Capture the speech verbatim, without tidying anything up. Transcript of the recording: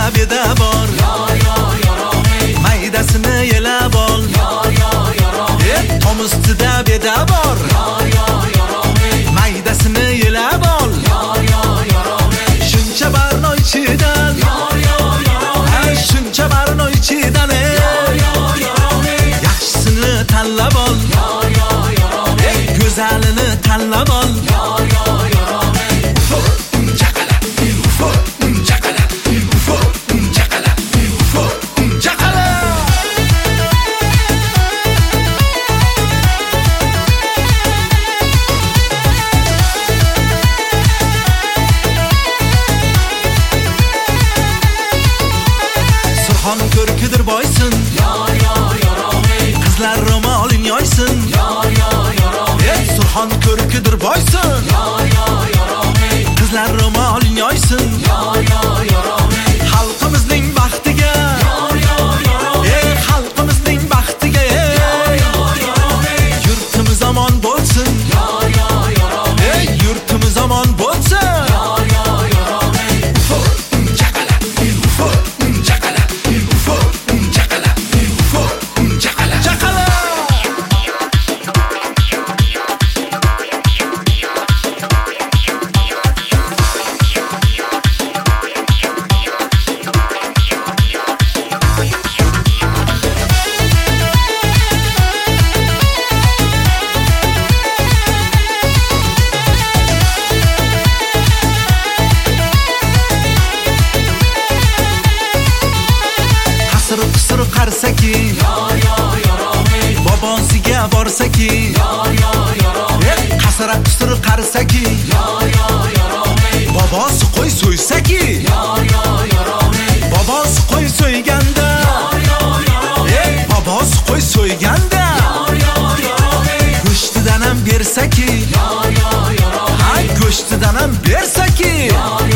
beda bor. Maydasini yelab ol. E tom ustida beda bor. Maydasini yelab ol. Shuncha barno ichidan, shuncha barno ichidan yaxshisini tanlab ol. Go'zalini tanlab ol. Surxon ko'rkidir boysin, qizlar ro'molin yoysin. Surxon ko'rkidir boysin, qizlar ro'molin yoysin. Xalqimizning baxtiga, ey xalqimizning baxtiga, yurtimiz omon bo'lsin, ey yurtimiz omon bo'lsin. Qisir qarsaki, bobosiga borsaki, qasira qisir qarsaki, bobosi qo'y so'ysaki, bobosi qo'y so'yganda, bobosi qo'y so'yganda, go'shtidan ham bersaki, ha go'shtidan ham bersaki.